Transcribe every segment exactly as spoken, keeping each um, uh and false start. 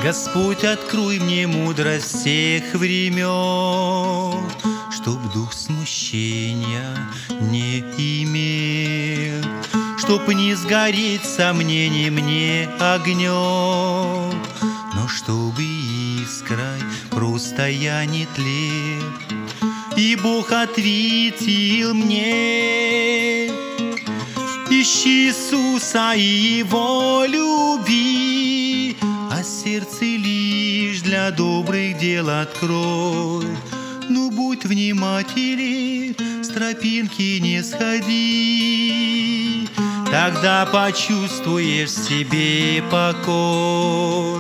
Господь, открой мне мудрость всех времен, чтоб дух смущения не имел, чтоб не сгореть сомнений мне огнем, но чтобы искрой просто я не тлел. И Бог ответил мне: ищи Иисуса и Его люби, а сердце лишь для добрых дел открой. Ну будь внимателен, с тропинки не сходи, тогда почувствуешь в себе покой.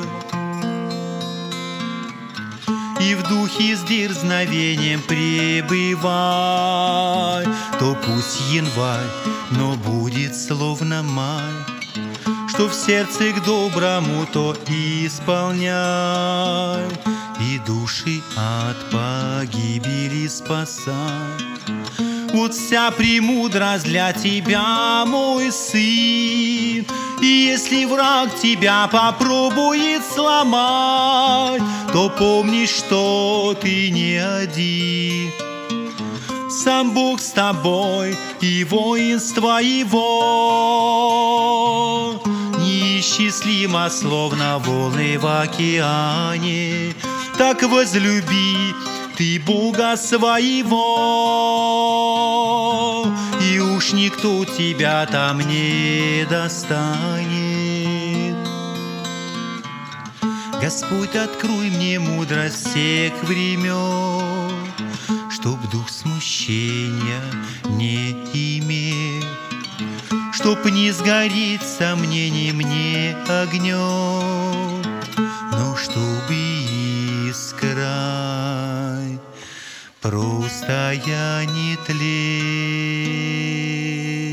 И в духе с дерзновением пребывай, то пусть январь, но будет словно май, что в сердце к доброму то исполняй, и души от погибели спасай. Вот вся премудрость для тебя, мой сын, и если враг тебя попробует сломать, то помни, что ты не один. Сам Бог с тобой, и воинство Его неисчислимо, словно волны в океане. Так возлюби ты Бога своего, и уж никто тебя там не достанет. Господь, открой мне мудрость всех времен, чтоб дух смущения не имел, чтоб не сгореть сомнений мне огнем, но чтобы искрой просто я не тлел.